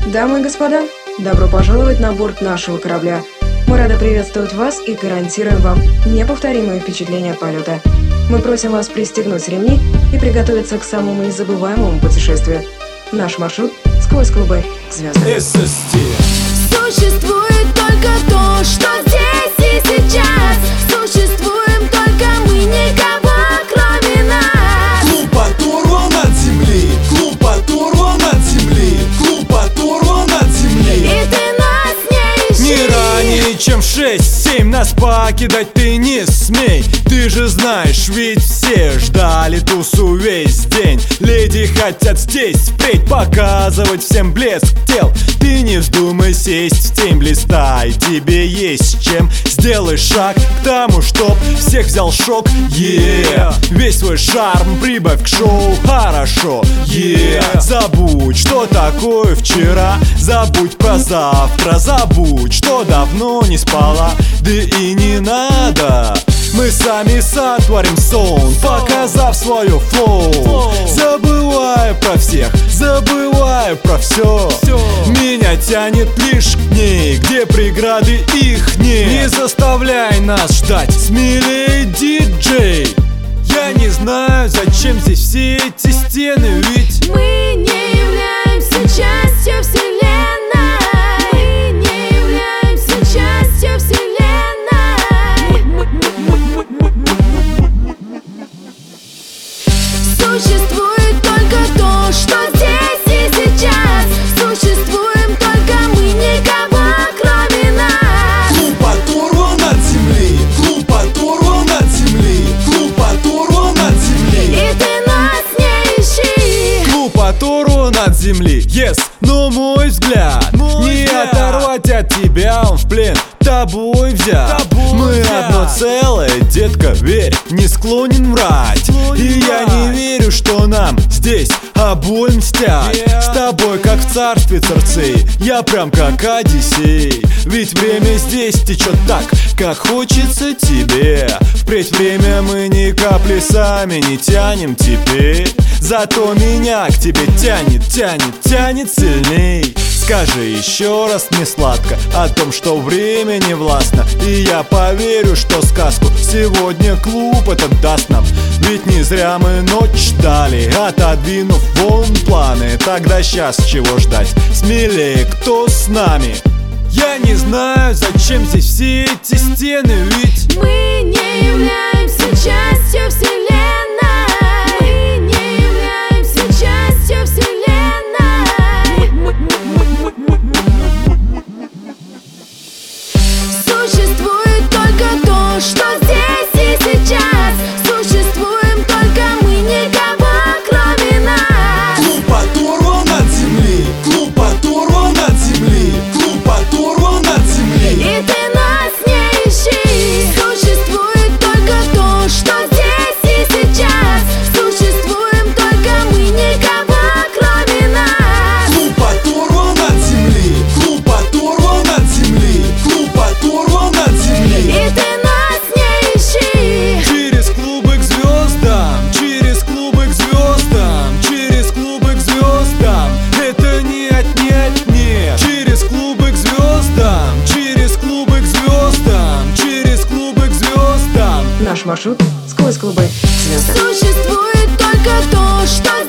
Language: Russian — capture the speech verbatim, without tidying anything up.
Дамы и господа, добро пожаловать на борт нашего корабля. Мы рады приветствовать вас и гарантируем вам неповторимые впечатления от полета. Мы просим вас пристегнуть ремни и приготовиться к самому незабываемому путешествию. Наш маршрут сквозь клубы звезд. эс эс ти. Существует только то, что здесь и сейчас. Существуем только мы, никого кроме нас. Клуб оторван от земли, клуб оторван от земли, клуб оторван от земли. И ты нас не ищи. Не ранее, чем в шесть-семь нас покидать ты не смей. Ты же знаешь, ведь все ждали тусу весь день. Леди хотят здесь впредь показывать всем блеск тел. Ты не вздумай сесть в тень, блистай, тебе есть чем. Сделай шаг к тому, чтоб всех взял шок, yeah. Весь свой шарм прибавь к шоу, хорошо, yeah. Забудь, что такое вчера, забудь про завтра, забудь, что давно не спала, да и не надо. Мы сами сотворим сон, показав свое флоу. Забывая про всех, забывая про все. Меня тянет лишь к ней, где преграды их нет. Не заставляй нас ждать, смелее, диджей. Я не знаю, зачем здесь все эти стены, ведь Мы не являемся частью вселенной. Мы не являемся частью вселенной. Существует только то, что здесь и сейчас. Существуем только мы, никого кроме нас. клуб оторван от земли, клуб оторван от земли, клуб оторван от земли. И ты нас не ищи. Клуб оторван от земли, yes, но мой взгляд мой не взгляд. Оторвать от тебя, он в плен тобой взят. Тобой Мы взят. Одно целое, детка, верь, не склонен врать. Склонен И врать. Я не верю, что нам здесь обоим мстят, yeah. С тобой как в царстве Цирцей, я прям как Одиссей. Ведь время здесь течет так, как хочется тебе. Впредь время мы ни капли сами не тянем теперь. Зато меня к тебе тянет, тянет, тянет сильней. Скажи еще раз мне сладко о том, что время не властно, и я поверю, что сказку сегодня клуб этот даст нам. Ведь не зря мы ночь ждали, отодвинув вон планы. Тогда сейчас чего ждать? Смелее, кто с нами? Я не знаю, зачем здесь все эти стены, ведь Мы не являемся частью вселенной. Мы не являемся частью вселенной. Существует только то, что здесь и сейчас. Существуем только мы, никого кроме нас. клуб оторван от земли, клуб оторван от земли, клуб оторван от земли. И ты нас не ищи. Существует только то, что здесь и сейчас. Существуем только мы, никого кроме нас. Клуб оторван от земли, клуб оторван от земли, клуб оторван от земли. И ты нас не ищи. Через клубы к звездам, через клубы к звездам, через клубы к звездам. Это нет, нет, нет. Через клубы к звездам, через клубы к звездам, через клубы к звездам. Наш маршрут сквозь клубы звезд. Существует только то, что